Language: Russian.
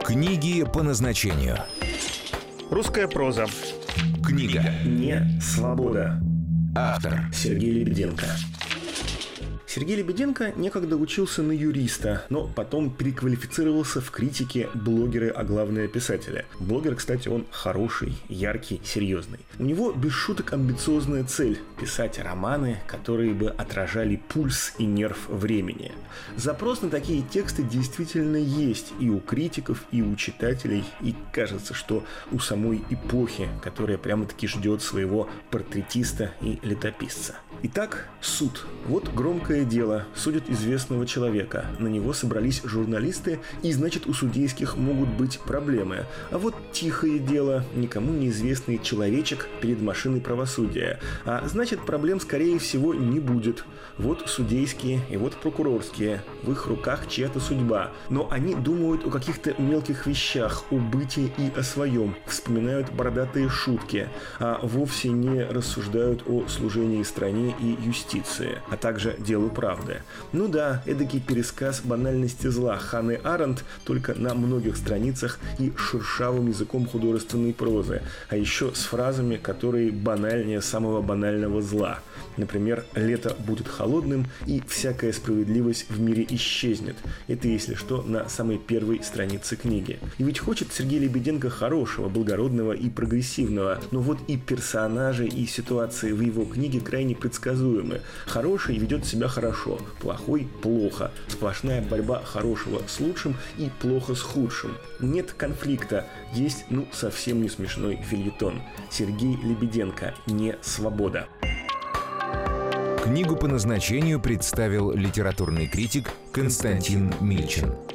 Книги по назначению. Русская проза. Книга. Не свобода. Автор. Сергей Лебеденко. Сергей Лебеденко некогда учился на юриста, но потом переквалифицировался в критике, блогеры, а главное писателя. Блогер, кстати, он хороший, яркий, серьезный. У него без шуток амбициозная цель – писать романы, которые бы отражали пульс и нерв времени. Запрос на такие тексты действительно есть и у критиков, и у читателей, и кажется, что у самой эпохи, которая прямо-таки ждет своего портретиста и летописца. Итак, суд. Вот громкое дело. Судят известного человека. На него собрались журналисты, и значит, у судейских могут быть проблемы. А вот тихое дело. Никому неизвестный человечек перед машиной правосудия. А значит, проблем, скорее всего, не будет. Вот судейские и вот прокурорские. В их руках чья-то судьба. Но они думают о каких-то мелких вещах, о быте и о своем. Вспоминают бородатые шутки, а вовсе не рассуждают о служении стране и юстиции, а также делу правды. Ну да, эдакий пересказ банальности зла Ханны Аренд, только на многих страницах и шершавым языком художественной прозы, а еще с фразами, которые банальнее самого банального зла. Например, «Лето будет холодным, и всякая справедливость в мире исчезнет». Это, если что, на самой первой странице книги. И ведь хочет Сергей Лебеденко хорошего, благородного и прогрессивного, но вот и персонажи, и ситуации в его книге крайне предсказуемы. Хороший ведет себя хорошо, плохой – плохо. Сплошная борьба хорошего с лучшим и плохо с худшим. Нет конфликта, есть, совсем не смешной фельетон. Сергей Лебеденко. Не свобода. Книгу по назначению представил литературный критик Константин Мильчин.